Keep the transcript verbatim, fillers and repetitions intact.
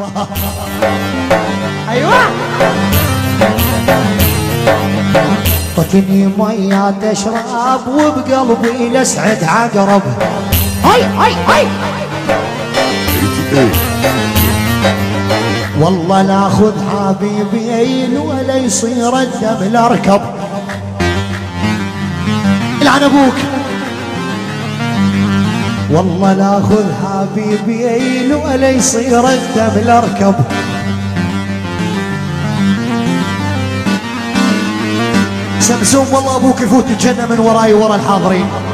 ايوه طقني مية تشرب وبقلبي لسعد عقرب. هاي هاي هاي والله لاخذ حبيبين ولا يصير الدم الاركب. العن ابوك والله لاخذ حبيبين ولا يصير الدم الاركب. سمسوم والله ابوك يفوت الجنه من وراي ورا الحاضرين.